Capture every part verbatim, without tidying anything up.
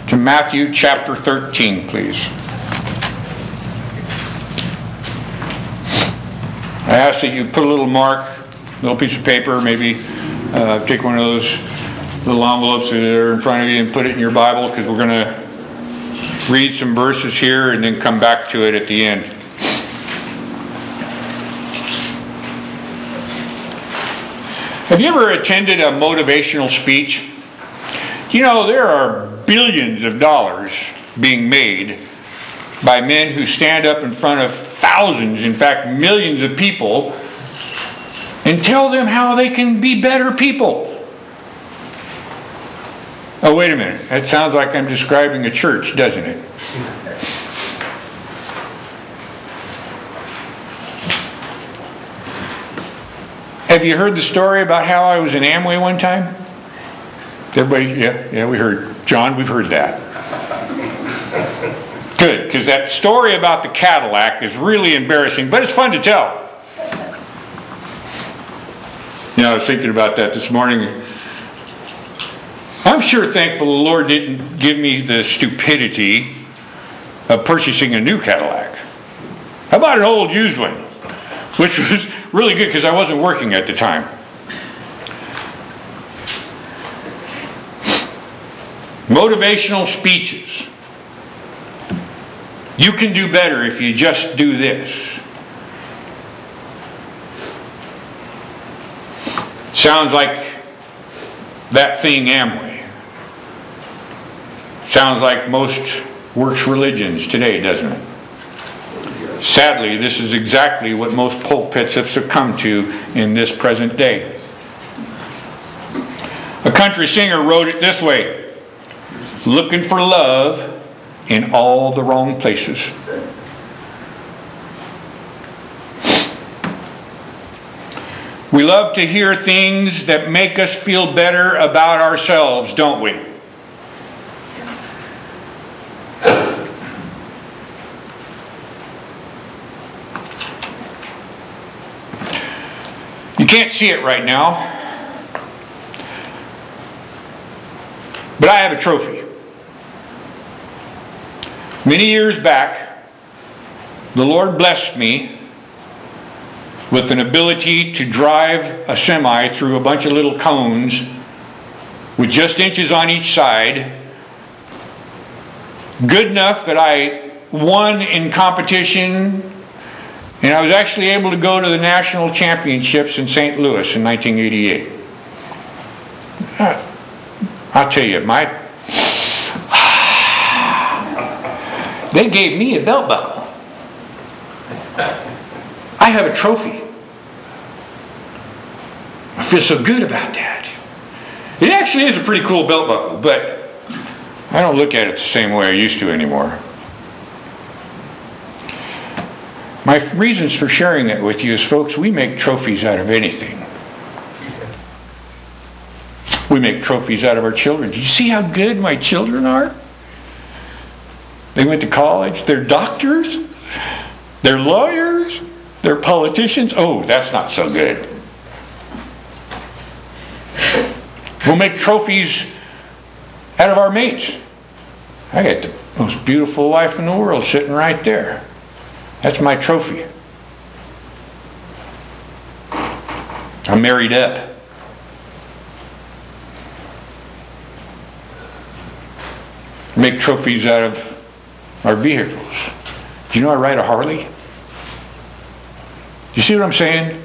to Matthew chapter thirteen, please. I ask that you put a little mark, a little piece of paper, maybe uh, take one of those little envelopes that are in front of you and put it in your Bible, because we're going to read some verses here and then come back to it at the end. Have you ever attended a motivational speech? You know, there are billions of dollars being made by men who stand up in front of thousands, in fact millions of people, and tell them how they can be better people. Oh, wait a minute. That sounds like I'm describing a church, doesn't it? Have you heard the story about how I was in Amway one time? Everybody, yeah, yeah, we heard. John, we've heard that. Good, because that story about the Cadillac is really embarrassing, but it's fun to tell. You know, I was thinking about that this morning. I'm sure thankful the Lord didn't give me the stupidity of purchasing a new Cadillac. How about an old used one? Which was really good because I wasn't working at the time. Motivational speeches. You can do better if you just do this. Sounds like that thing Amway. Sounds like most works religions today, doesn't it? Sadly, this is exactly what most pulpits have succumbed to in this present day. A country singer wrote it this way: looking for love in all the wrong places. We love to hear things that make us feel better about ourselves, don't we? You can't see it right now, but I have a trophy. Many years back, the Lord blessed me with an ability to drive a semi through a bunch of little cones with just inches on each side, good enough that I won in competition, and I was actually able to go to the national championships in Saint Louis in nineteen eighty-eight. I'll tell you, my they gave me a belt buckle. I have a trophy. I feel so good about that. It actually is a pretty cool belt buckle, but I don't look at it the same way I used to anymore. My reasons for sharing that with you is, folks, we make trophies out of anything. We make trophies out of our children. Do you see how good my children are? They went to college. They're doctors. They're lawyers. They're politicians. Oh, that's not so good. We'll make trophies out of our mates. I got the most beautiful wife in the world sitting right there. That's my trophy. I'm married up. Make trophies out of our vehicles. Do you know I ride a Harley? You see what I'm saying?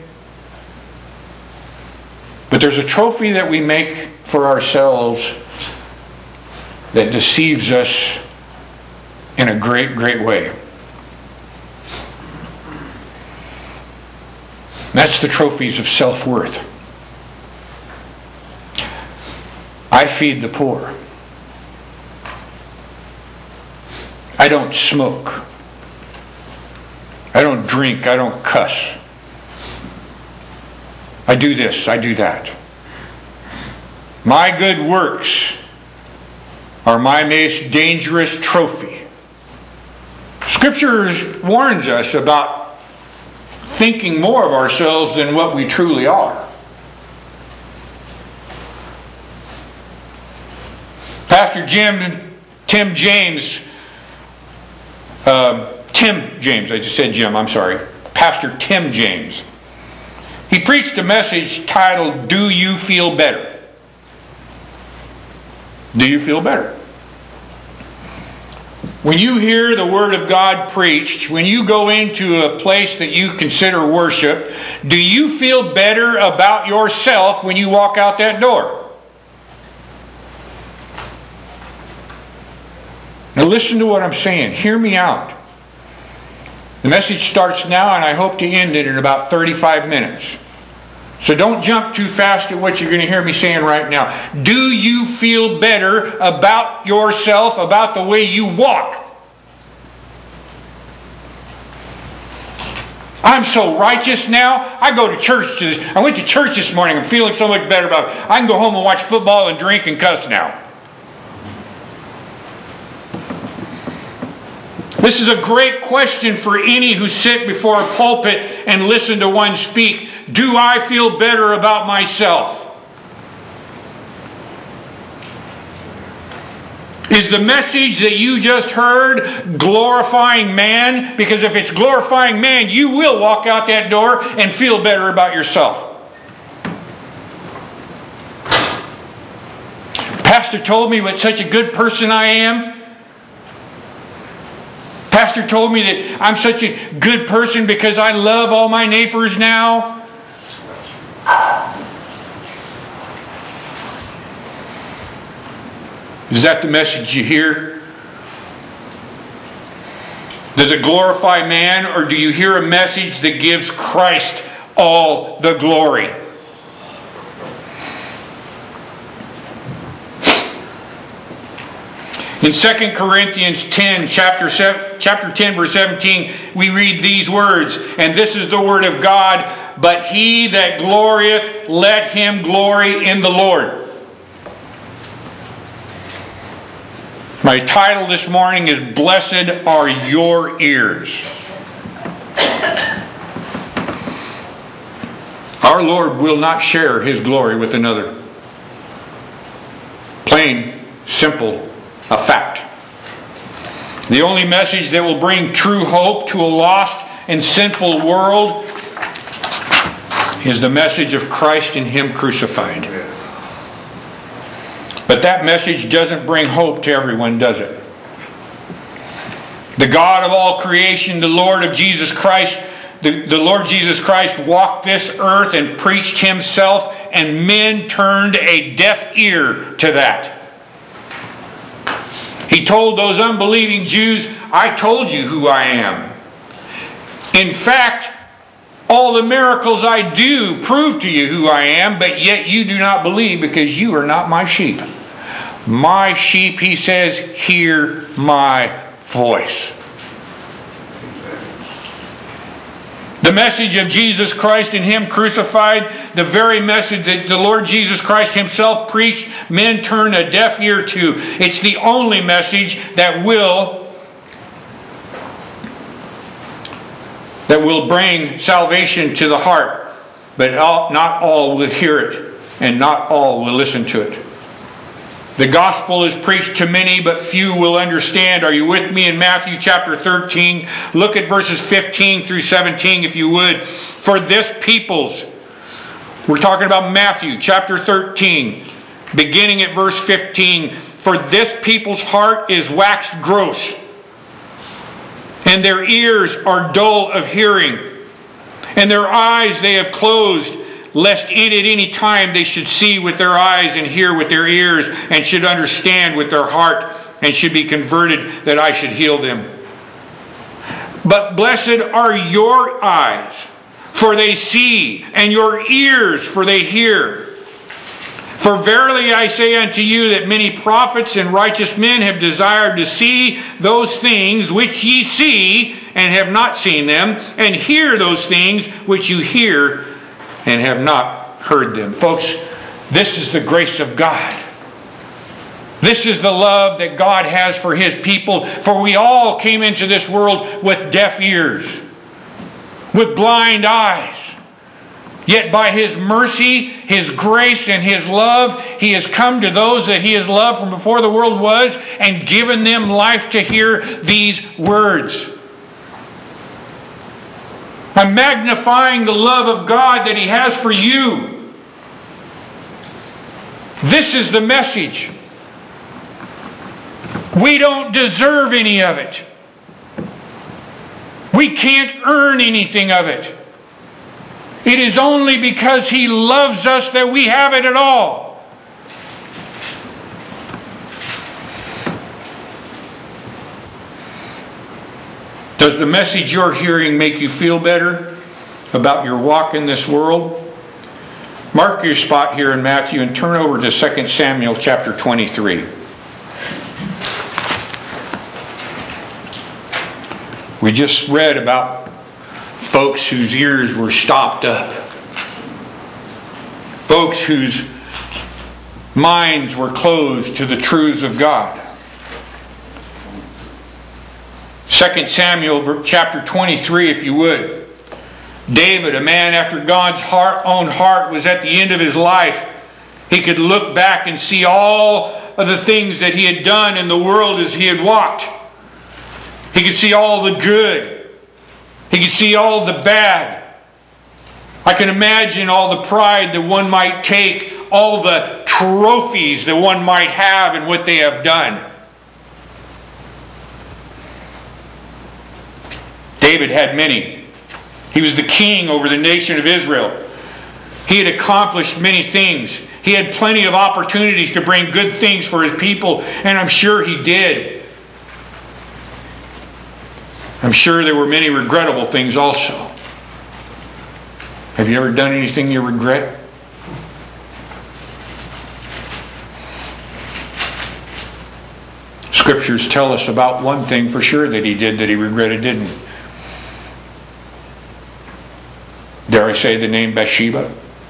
But there's a trophy that we make for ourselves that deceives us in a great, great way. That's the trophies of self-worth. I feed the poor. I don't smoke. I don't drink. I don't cuss. I do this. I do that. My good works are my most dangerous trophy. Scripture warns us about thinking more of ourselves than what we truly are. Pastor Jim Tim James, uh, Tim James, I just said Jim, I'm sorry, Pastor Tim James. He preached a message titled, Do You Feel Better? Do you feel better? When you hear the Word of God preached, when you go into a place that you consider worship, do you feel better about yourself when you walk out that door? Now listen to what I'm saying. Hear me out. The message starts now, and I hope to end it in about thirty-five minutes. So don't jump too fast at what you're going to hear me saying right now. Do you feel better about yourself, about the way you walk? I'm so righteous now. I go to church. I went to church this morning. I'm feeling so much better about it. I can go home and watch football and drink and cuss now. This is a great question for any who sit before a pulpit and listen to one speak. Do I feel better about myself? Is the message that you just heard glorifying man? Because if it's glorifying man, you will walk out that door and feel better about yourself. Pastor told me what such a good person I am. Pastor told me that I'm such a good person because I love all my neighbors now. Is that the message you hear? Does it glorify man, or do you hear a message that gives Christ all the glory? In Second Corinthians ten, chapter ten, verse seventeen, we read these words, and this is the word of God, but he that glorieth, let him glory in the Lord. My title this morning is Blessed Are Your Ears. Our Lord will not share His glory with another. Plain, simple, a fact. The only message that will bring true hope to a lost and sinful world is the message of Christ and Him crucified. But that message doesn't bring hope to everyone, does it? The God of all creation, the Lord of Jesus Christ, the, the Lord Jesus Christ walked this earth and preached Himself, and men turned a deaf ear to that. He told those unbelieving Jews, I told you who I am. In fact, all the miracles I do prove to you who I am, but yet you do not believe because you are not my sheep. My sheep, He says, hear my voice. The message of Jesus Christ and Him crucified, the very message that the Lord Jesus Christ Himself preached, men turn a deaf ear to. It's the only message that will that will bring salvation to the heart. But all, not all will hear it, and not all will listen to it. The gospel is preached to many, but few will understand. Are you with me in Matthew chapter thirteen? Look at verses fifteen through seventeen, if you would. For this people's, we're talking about Matthew chapter thirteen, beginning at verse fifteen. For this people's heart is waxed gross, and their ears are dull of hearing, and their eyes they have closed, lest in at any time they should see with their eyes and hear with their ears, and should understand with their heart, and should be converted, that I should heal them. But blessed are your eyes, for they see, and your ears, for they hear. For verily I say unto you that many prophets and righteous men have desired to see those things which ye see, and have not seen them, and hear those things which you hear, and have not heard them. Folks, this is the grace of God. This is the love that God has for His people. For we all came into this world with deaf ears, with blind eyes. Yet by His mercy, His grace, and His love, He has come to those that He has loved from before the world was and given them life to hear these words. I'm magnifying the love of God that He has for you. This is the message. We don't deserve any of it. We can't earn anything of it. It is only because He loves us that we have it at all. Does the message you're hearing make you feel better about your walk in this world? Mark your spot here in Matthew and turn over to Second Samuel chapter twenty-three. We just read about folks whose ears were stopped up. Folks whose minds were closed to the truths of God. Second Samuel chapter twenty-three, if you would. David, a man after God's heart, own heart, was at the end of his life. He could look back and see all of the things that he had done in the world as he had walked. He could see all the good. He could see all the bad. I can imagine all the pride that one might take, all the trophies that one might have in what they have done. David had many. He was the king over the nation of Israel. He had accomplished many things. He had plenty of opportunities to bring good things for his people, and I'm sure he did. I'm sure there were many regrettable things also. Have you ever done anything you regret? Scriptures tell us about one thing for sure that he did that he regretted didn't. Dare I say the name Bathsheba?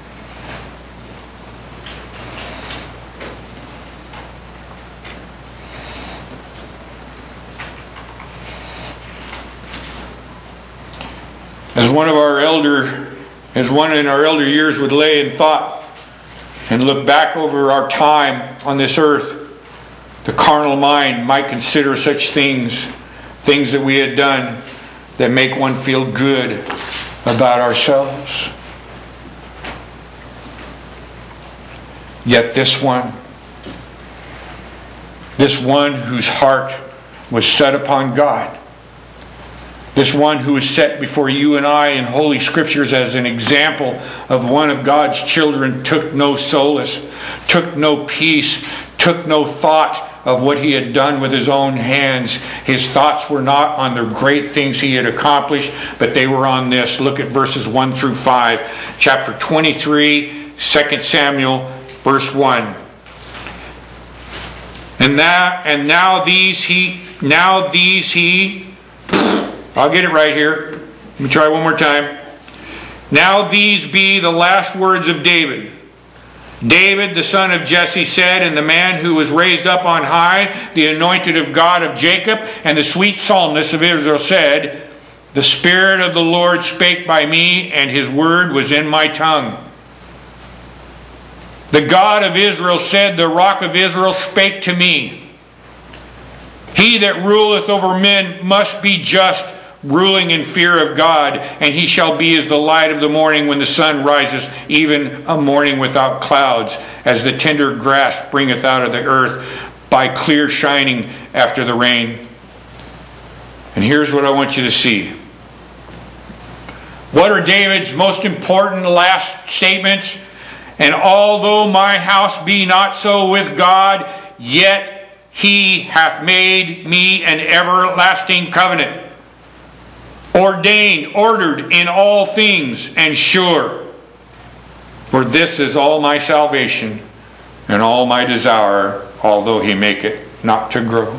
As one of our elder, as one in our elder years would lay in thought and look back over our time on this earth, the carnal mind might consider such things, things that we had done that make one feel good about ourselves. Yet this one, this one whose heart was set upon God, this one who is set before you and I in Holy Scriptures as an example of one of God's children, took no solace, took no peace, took no thought of what he had done with his own hands. His thoughts were not on the great things he had accomplished, but they were on this. Look at verses one through five. Chapter twenty-three, Second Samuel, verse one. And that and now these he now these he I'll get it right here. Let me try one more time. Now these be the last words of David. David, the son of Jesse, said, and the man who was raised up on high, the anointed of God of Jacob, and the sweet psalmist of Israel said, the Spirit of the Lord spake by me, and His word was in my tongue. The God of Israel said, the rock of Israel spake to me. He that ruleth over men must be just, ruling in fear of God, and he shall be as the light of the morning when the sun rises, even a morning without clouds, as the tender grass bringeth out of the earth by clear shining after the rain. And here's what I want you to see. What are David's most important last statements? And although my house be not so with God, yet He hath made me an everlasting covenant, ordained, ordered in all things, and sure. For this is all my salvation, and all my desire, although He make it not to grow.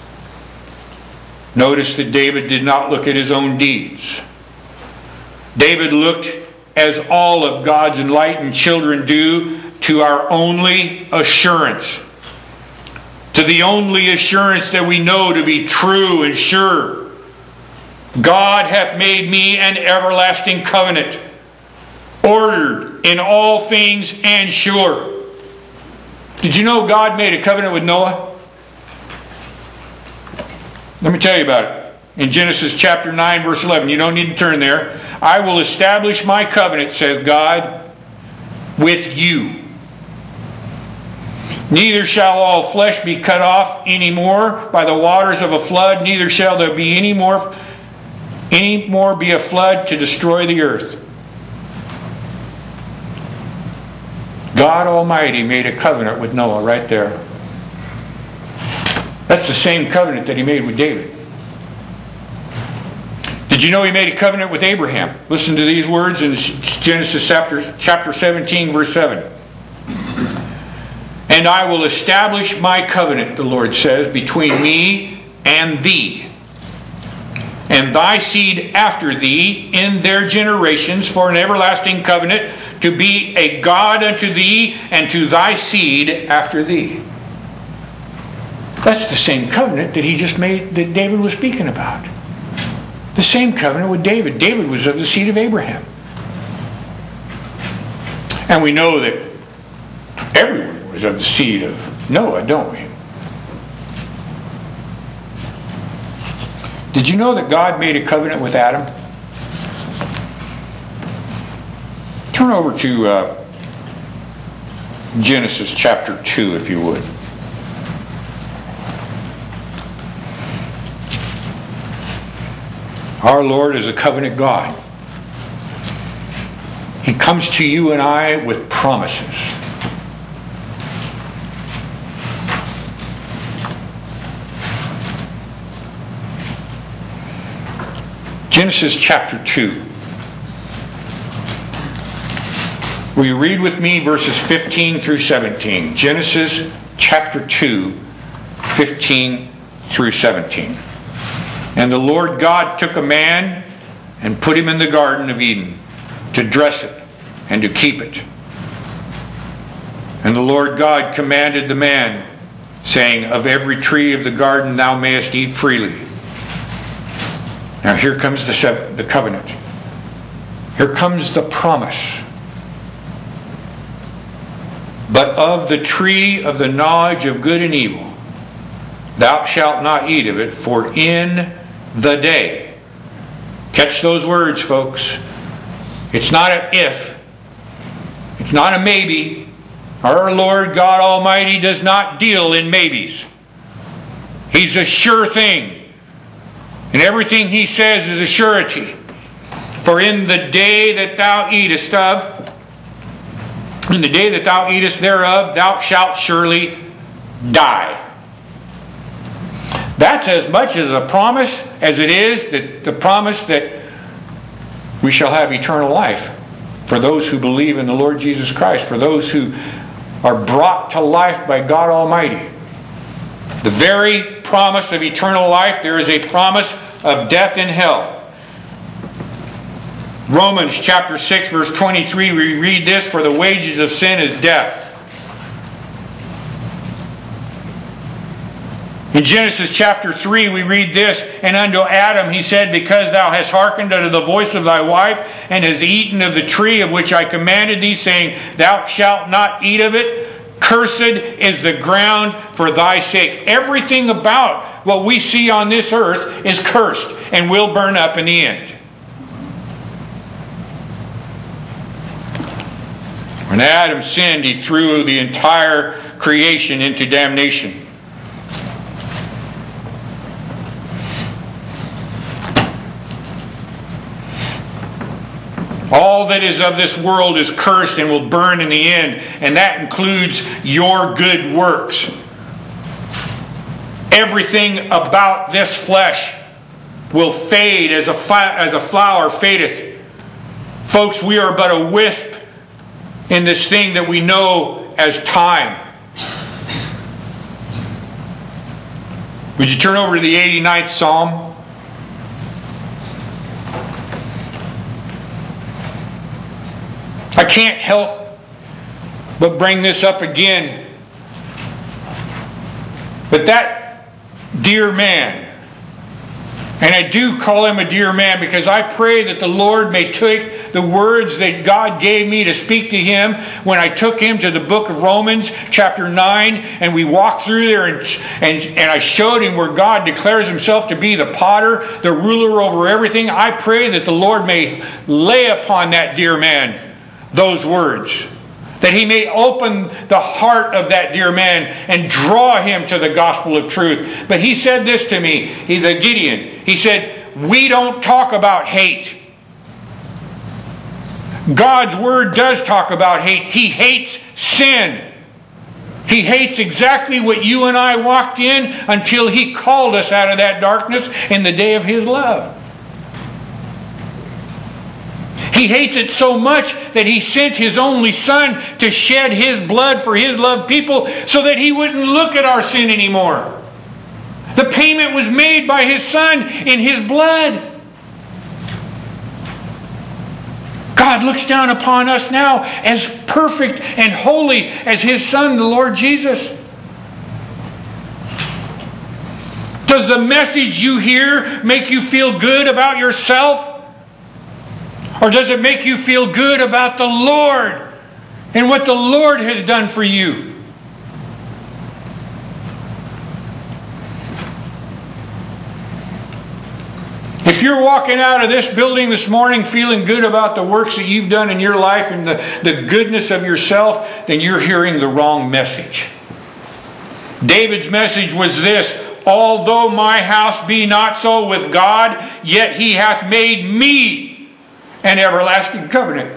Notice that David did not look at his own deeds. David looked, as all of God's enlightened children do, to our only assurance. To the only assurance that we know to be true and sure. God hath made me an everlasting covenant. ordered in all things and sure. Did you know God made a covenant with Noah? Let me tell you about it. In Genesis chapter nine, verse eleven. You don't need to turn there. I will establish my covenant, says God, with you. Neither shall all flesh be cut off any more by the waters of a flood, neither shall there be any more, any more be a flood to destroy the earth. God Almighty made a covenant with Noah right there. That's the same covenant that He made with David. Did you know He made a covenant with Abraham? Listen to these words in Genesis chapter, chapter seventeen, verse seven. And I will establish my covenant, the Lord says, between me and thee, and thy seed after thee in their generations, for an everlasting covenant, to be a God unto thee and to thy seed after thee. That's the same covenant that he just made, that David was speaking about. The same covenant with David. David was of the seed of Abraham. And we know that everyone was of the seed of Noah, don't we? Did you know that God made a covenant with Adam? Turn over to uh, Genesis chapter two, if you would. Our Lord is a covenant God. He comes to you and I with promises. Genesis chapter two. Will you read with me verses fifteen through seventeen? Genesis chapter two, fifteen through seventeen. And the Lord God took a man and put him in the Garden of Eden to dress it and to keep it. And the Lord God commanded the man, saying, of every tree of the garden thou mayest eat freely. Now here comes the, seven, the covenant. Here comes the promise. But of the tree of the knowledge of good and evil, thou shalt not eat of it, for in the day. Catch those words, folks. It's not an if. It's not a maybe. Our Lord God Almighty does not deal in maybes. He's a sure thing. And everything He says is a surety. For in the day that thou eatest of, in the day that thou eatest thereof, thou shalt surely die. That's as much as a promise as it is that the promise that we shall have eternal life for those who believe in the Lord Jesus Christ, for those who are brought to life by God Almighty. The very promise of eternal life, there is a promise of death and hell. Romans chapter six, verse twenty-three, we read this, for the wages of sin is death. In Genesis chapter three, we read this, and unto Adam he said, because thou hast hearkened unto the voice of thy wife, and hast eaten of the tree of which I commanded thee, saying, thou shalt not eat of it, cursed is the ground for thy sake. Everything about what we see on this earth is cursed and will burn up in the end. When Adam sinned, he threw the entire creation into damnation. All that is of this world is cursed and will burn in the end. And that includes your good works. Everything about this flesh will fade as a, fi- as a flower fadeth. Folks, we are but a wisp in this thing that we know as time. Would you turn over to the eighty-ninth Psalm? I can't help but bring this up again. But that dear man, and I do call him a dear man because I pray that the Lord may take the words that God gave me to speak to him when I took him to the book of Romans chapter nine, and we walked through there, and, and, and I showed him where God declares himself to be the potter, the ruler over everything. I pray that the Lord may lay upon that dear man those words, that he may open the heart of that dear man and draw him to the gospel of truth. But he said this to me, he, the Gideon, he said, we don't talk about hate. God's word does talk about hate. He hates sin. He hates exactly what you and I walked in until he called us out of that darkness in the day of his love. He hates it so much that he sent his only son to shed his blood for his loved people so that he wouldn't look at our sin anymore. The payment was made by his son in his blood. God looks down upon us now as perfect and holy as his son, the Lord Jesus. Does the message you hear make you feel good about yourself? Or does it make you feel good about the Lord and what the Lord has done for you? If you're walking out of this building this morning feeling good about the works that you've done in your life and the, the goodness of yourself, then you're hearing the wrong message. David's message was this: although my house be not so with God, yet he hath made me an everlasting covenant.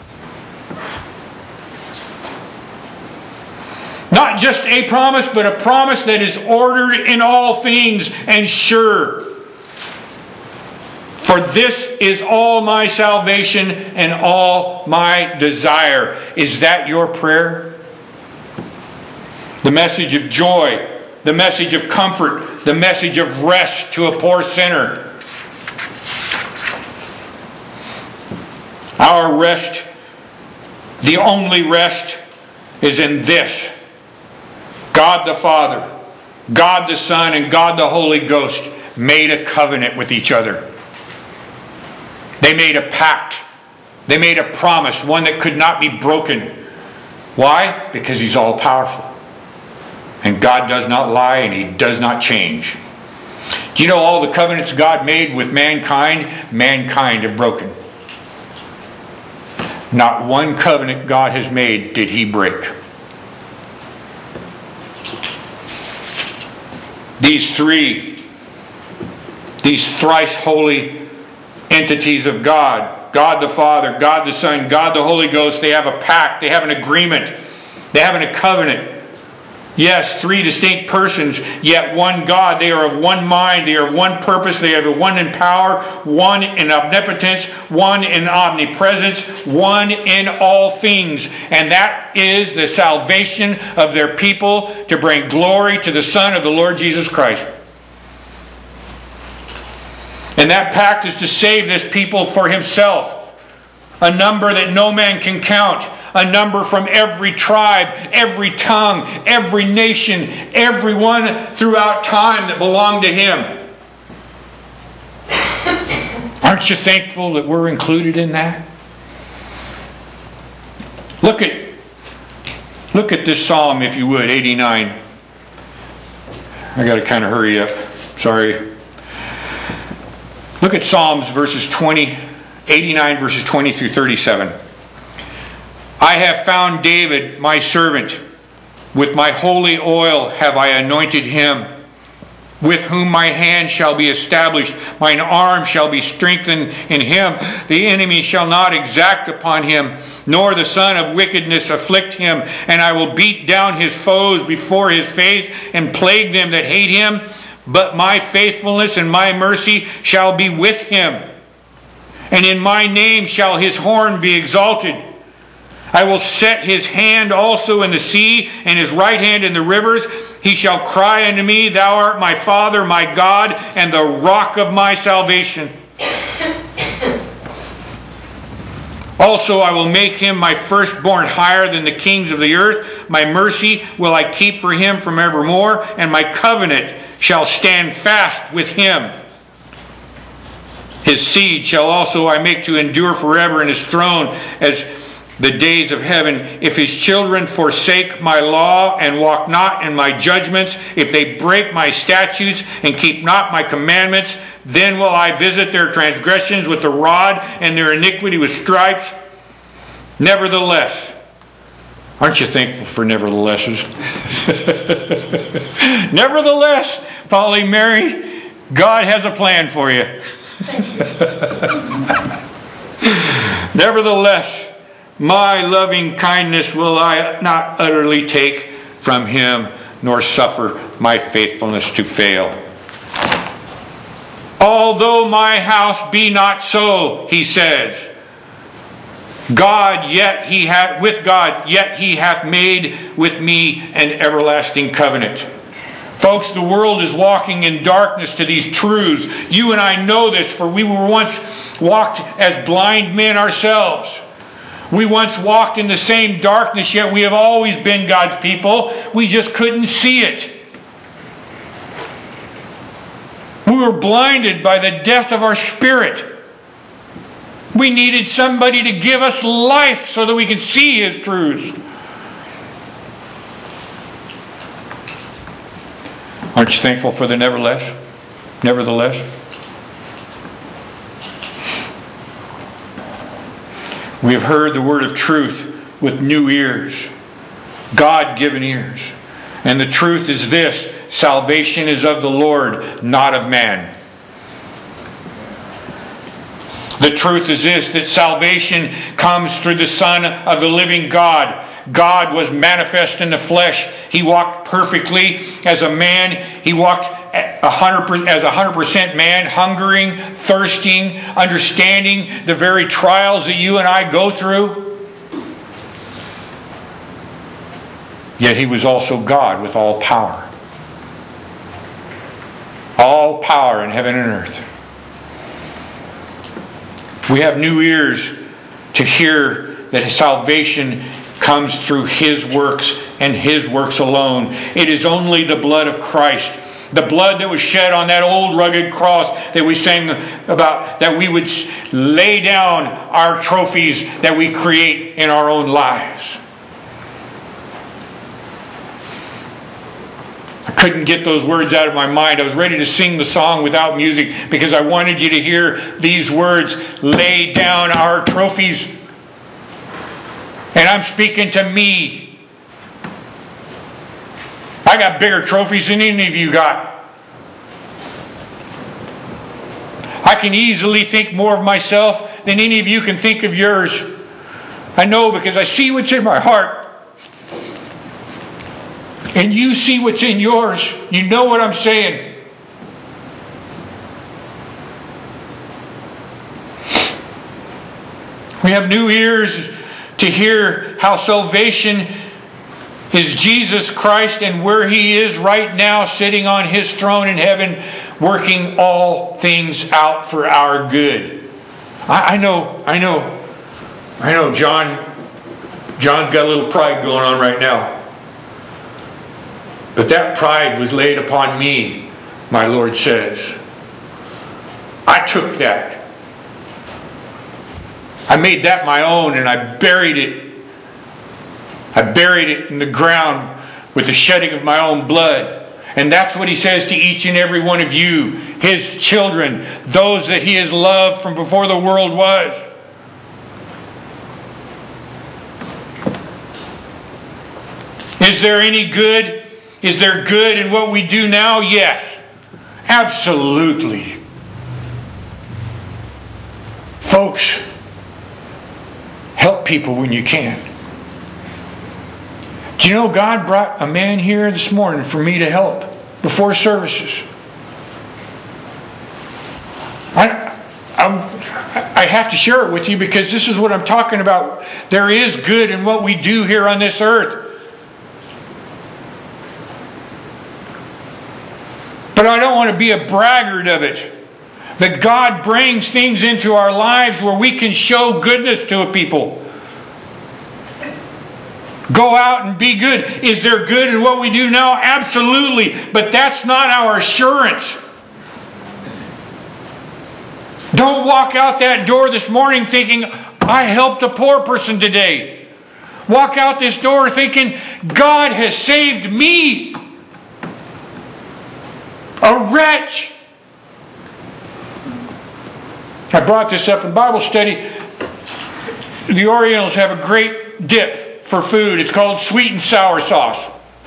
Not just a promise, but a promise that is ordered in all things and sure. For this is all my salvation and all my desire. Is that your prayer? The message of joy, the message of comfort, the message of rest to a poor sinner. Our rest, the only rest, is in this: God the Father, God the Son, and God the Holy Ghost made a covenant with each other. They made a pact. They made a promise, one that could not be broken. Why? Because he's all powerful. And God does not lie, and he does not change. Do you know all the covenants God made with mankind, mankind have broken? Not one covenant God has made did he break. These three, these thrice holy entities of God, God the Father, God the Son, God the Holy Ghost, they have a pact, they have an agreement, they have a covenant. Yes, three distinct persons, yet one God. They are of one mind, they are of one purpose, they are one in power, one in omnipotence, one in omnipresence, one in all things. And that is the salvation of their people, to bring glory to the Son of the Lord Jesus Christ. And that pact is to save this people for himself. A number that no man can count. A number from every tribe, every tongue, every nation, everyone throughout time that belonged to him. Aren't you thankful that we're included in that? Look at, look at this psalm, if you would, eighty-nine. I got to kind of hurry up. Sorry. Look at Psalms verses twenty, eighty-nine verses twenty through thirty-seven. I have found David, my servant. With my holy oil have I anointed him, with whom my hand shall be established. Mine arm shall be strengthened in him. The enemy shall not exact upon him, nor the son of wickedness afflict him. And I will beat down his foes before his face, and plague them that hate him. But my faithfulness and my mercy shall be with him, and in my name shall his horn be exalted. I will set his hand also in the sea, and his right hand in the rivers. He shall cry unto me, Thou art my Father, my God, and the rock of my salvation. Also I will make him my firstborn higher than the kings of the earth. My mercy will I keep for him from evermore, and my covenant shall stand fast with him. His seed shall also I make to endure forever, and his throne as the days of heaven. If his children forsake my law and walk not in my judgments, if they break my statutes and keep not my commandments, then will I visit their transgressions with the rod and their iniquity with stripes. Nevertheless, aren't you thankful for neverthelesses? Nevertheless, Polly Mary, God has a plan for you. Nevertheless, my loving kindness will I not utterly take from him, nor suffer my faithfulness to fail. Although my house be not so, he says, God yet he hath with God yet he hath made with me an everlasting covenant. Folks, the world is walking in darkness to these truths. You and I know this, for we were once walked as blind men ourselves. We once walked in the same darkness, yet we have always been God's people. We just couldn't see it. We were blinded by the death of our spirit. We needed somebody to give us life so that we could see His truths. Aren't you thankful for the nevertheless? Nevertheless? We have heard the word of truth with new ears, God-given ears. And the truth is this: salvation is of the Lord, not of man. The truth is this, that salvation comes through the Son of the living God. God was manifest in the flesh. He walked perfectly as a man. He walked as a hundred percent man, hungering, thirsting, understanding the very trials that you and I go through. Yet He was also God with all power. All power in heaven and earth. We have new ears to hear that salvation comes through His works and His works alone. It is only the blood of Christ, the blood that was shed on that old rugged cross that we sang about, that we would lay down our trophies that we create in our own lives. I couldn't get those words out of my mind. I was ready to sing the song without music because I wanted you to hear these words: lay down our trophies. And I'm speaking to me. I got bigger trophies than any of you got. I can easily think more of myself than any of you can think of yours. I know, because I see what's in my heart. And you see what's in yours. You know what I'm saying. We have new ears to hear how salvation is Jesus Christ and where He is right now, sitting on His throne in heaven, working all things out for our good. I, I know, I know, I know John, John's got a little pride going on right now. But that pride was laid upon me, my Lord says. I took that. I made that my own, and I buried it. I buried it in the ground with the shedding of my own blood. And that's what He says to each and every one of you, His children, those that He has loved from before the world was. Is there any good? Is there good in what we do now? Yes. Absolutely. Folks, help people when you can. Do you know God brought a man here this morning for me to help before services? I, I'm, I have to share it with you because this is what I'm talking about. There is good in what we do here on this earth. But I don't want to be a braggart of it. That God brings things into our lives where we can show goodness to a people. Go out and be good. Is there good in what we do now? Absolutely. But that's not our assurance. Don't walk out that door this morning thinking, I helped a poor person today. Walk out this door thinking, God has saved me, a wretch. I brought this up in Bible study. The Orientals have a great dip for food. It's called sweet and sour sauce.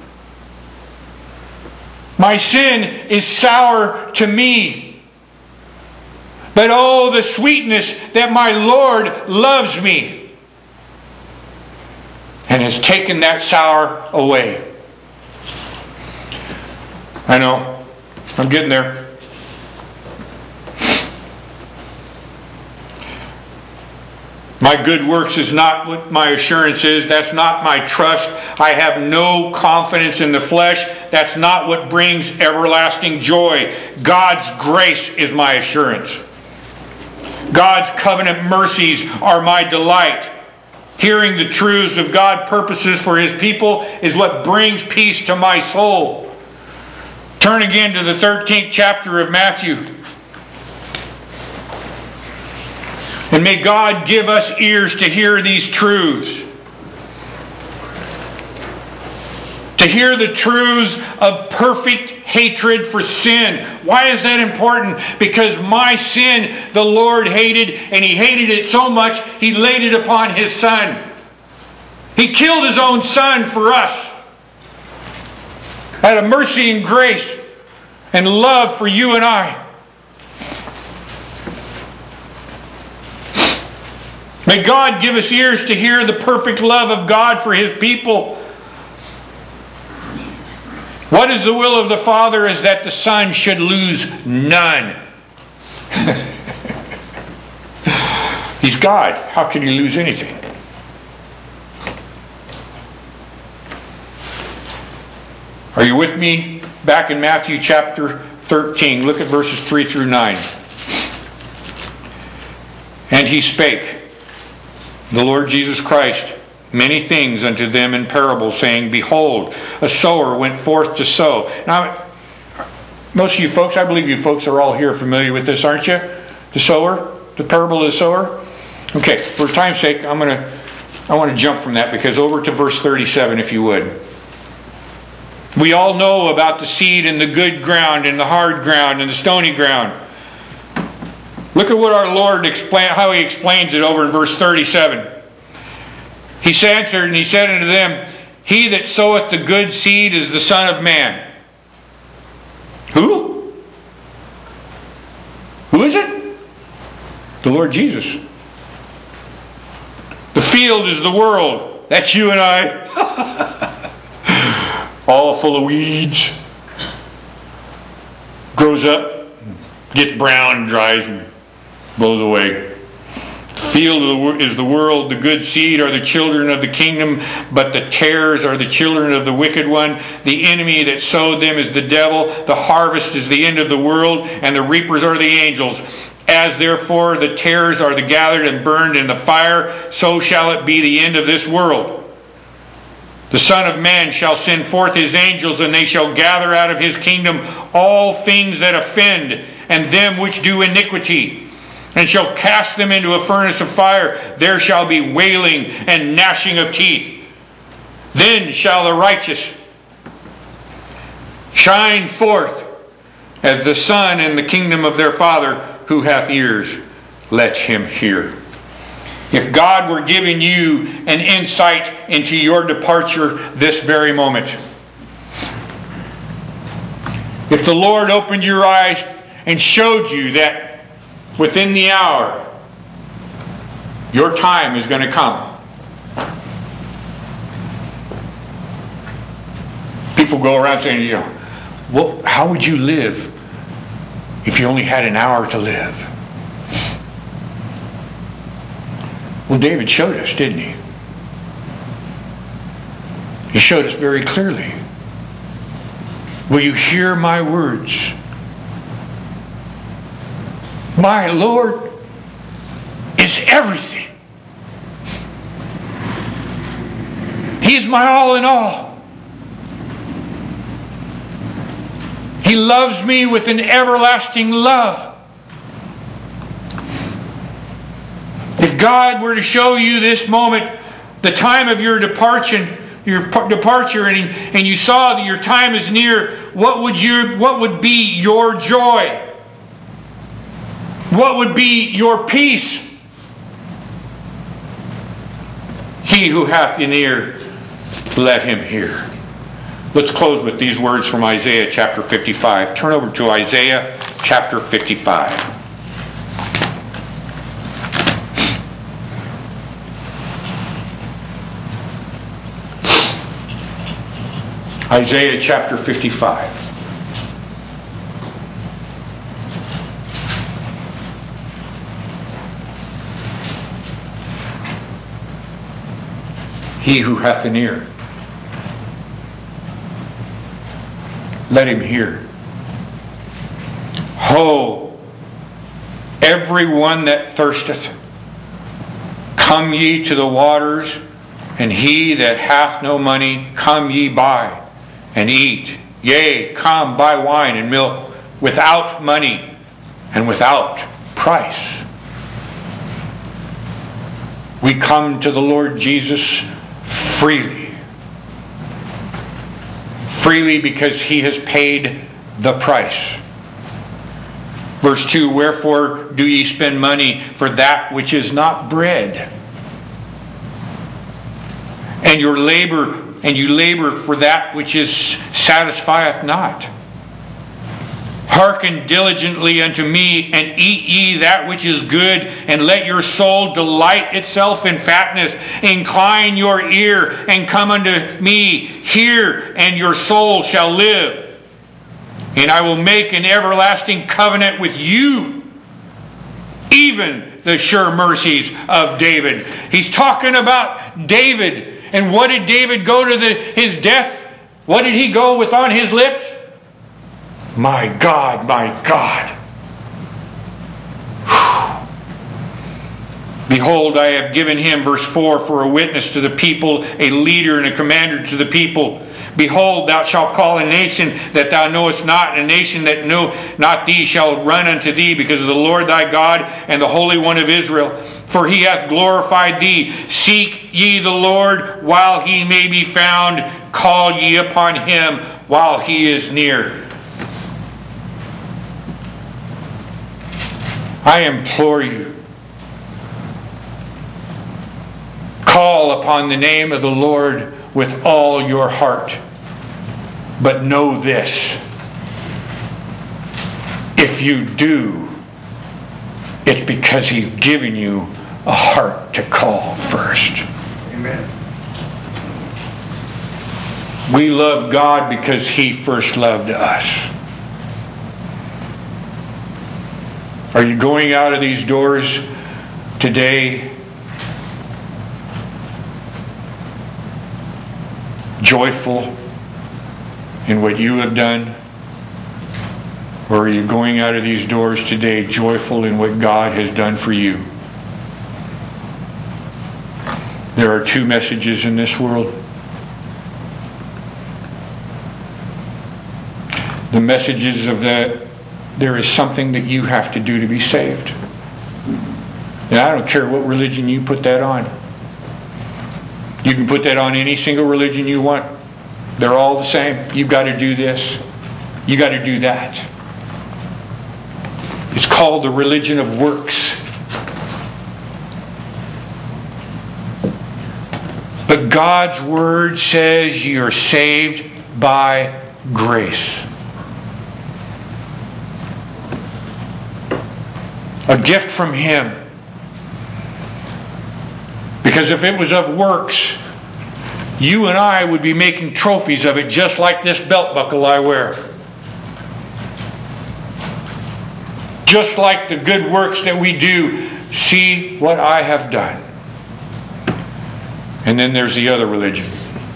My sin is sour to me. But oh, the sweetness that my Lord loves me and has taken that sour away. I know. I'm getting there. My good works is not what my assurance is. That's not my trust. I have no confidence in the flesh. That's not what brings everlasting joy. God's grace is my assurance. God's covenant mercies are my delight. Hearing the truths of God's purposes for His people is what brings peace to my soul. Turn again to the thirteenth chapter of Matthew. And may God give us ears to hear these truths. To hear the truths of perfect hatred for sin. Why is that important? Because my sin the Lord hated, and He hated it so much He laid it upon His Son. He killed His own Son for us. Out of mercy and grace and love for you and I. May God give us ears to hear the perfect love of God for His people. What is the will of the Father is that the Son should lose none. He's God. How can He lose anything? Are you with me? Back in Matthew chapter thirteen. Look at verses three through nine. And He spake, the Lord Jesus Christ, many things unto them in parables, saying, Behold, a sower went forth to sow. Now, most of you folks, I believe you folks are all here familiar with this, aren't you? The sower, the parable of the sower. Okay, for time's sake, I'm going to, I want to jump from that because over to verse thirty-seven, if you would. We all know about the seed and the good ground and the hard ground and the stony ground. Look at what our Lord explain, how He explains it over in verse thirty-seven. He answered and He said unto them, He that soweth the good seed is the Son of Man. Who? Who is it? The Lord Jesus. The field is the world. That's you and I. All full of weeds. Grows up, gets brown and dries and blows away. The field is the world, the good seed are the children of the kingdom, but the tares are the children of the wicked one. The enemy that sowed them is the devil. The harvest is the end of the world, and the reapers are the angels. As therefore the tares are the gathered and burned in the fire, so shall it be the end of this world. The Son of Man shall send forth His angels, and they shall gather out of His kingdom all things that offend, and them which do iniquity, and shall cast them into a furnace of fire. There shall be wailing and gnashing of teeth. Then shall the righteous shine forth as the sun in the kingdom of their Father. Who hath ears, let him hear. If God were giving you an insight into your departure this very moment, if the Lord opened your eyes and showed you that within the hour your time is going to come. People go around saying, you know, well, how would you live if you only had an hour to live? Well, David showed us, didn't he? He showed us very clearly. Will you hear my words? My Lord is everything. He's my all in all. He loves me with an everlasting love. If God were to show you this moment, the time of your departure, your departure, and, and you saw that your time is near, what would your what would be your joy? What would be your peace? He who hath an ear, let him hear. Let's close with these words from Isaiah chapter fifty-five. Turn over to Isaiah chapter fifty-five. Isaiah chapter fifty-five. He who hath an ear, let him hear. Ho, every one that thirsteth, come ye to the waters, and he that hath no money, come ye buy and eat. Yea, come, buy wine and milk without money and without price. We come to the Lord Jesus freely. Freely because He has paid the price. Verse two, wherefore do ye spend money for that which is not bread? And your labor, and you labor for that which is satisfieth not. Hearken diligently unto me, and eat ye that which is good, and let your soul delight itself in fatness. Incline your ear, and come unto me. Hear, and your soul shall live. And I will make an everlasting covenant with you, even the sure mercies of David. He's talking about David. And what did David go to the, his death? What did he go with on his lips? My God, my God. Whew. Behold, I have given him, verse four, for a witness to the people, a leader and a commander to the people. Behold, thou shalt call a nation that thou knowest not, and a nation that know not thee shall run unto thee, because of the Lord thy God and the Holy One of Israel. For he hath glorified thee. Seek ye the Lord while he may be found. Call ye upon him while he is near. I implore you, call upon the name of the Lord with all your heart. But know this, if you do, it's because He's given you a heart to call first. Amen. We love God because He first loved us. Are you going out of these doors today joyful in what you have done? Or are you going out of these doors today joyful in what God has done for you? There are two messages in this world. The messages of that there is something that you have to do to be saved. And I don't care what religion you put that on. You can put that on any single religion you want. They're all the same. You've got to do this. You've got to do that. It's called the religion of works. But God's Word says you're saved by grace. A gift from Him. Because if it was of works, you and I would be making trophies of it, just like this belt buckle I wear. Just like the good works that we do. See what I have done. And then there's the other religion.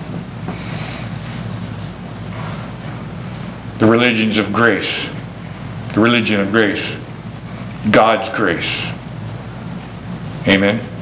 The religions of grace. The religion of grace. God's grace. Amen.